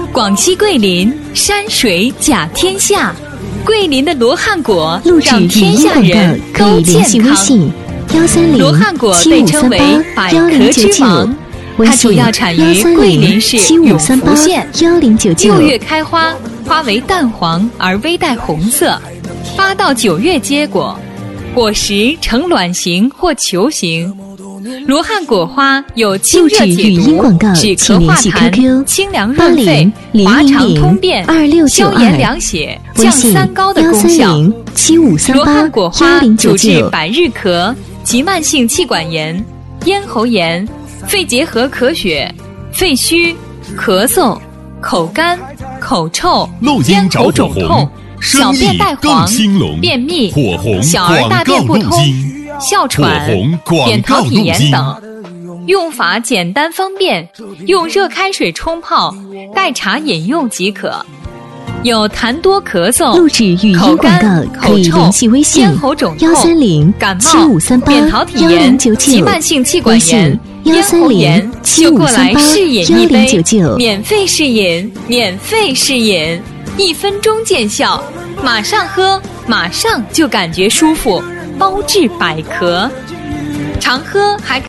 广西桂林山水甲天下，桂林的罗汉果录制让天下人都健康。罗汉果被称为百壳之王，它主要产于桂林市永福县，6月开花，花为淡黄而微带红色，8到9月结果，果实呈卵形或球形。罗汉果花有清热解毒、止咳化痰、清凉润肺、滑肠通便、消炎凉血、降三高的功效。罗汉果花主治百日咳、急慢性气管炎、咽喉炎、肺结核咳血、肺虚、咳嗽、口干、口臭、咽喉肿痛、小便带黄、便秘、小儿大便不通、哮喘、扁桃体炎等。用法简单方便，用热开水冲泡，代茶饮用即可。有痰多咳嗽、 录制语音广告可以联系微信咽喉肿痛、感冒、扁桃体炎、急慢性气管炎、咽喉炎，就过来试饮一杯，免费试饮，免费试饮，1分钟见效，马上喝，马上就感觉舒服，包治百咳，常喝还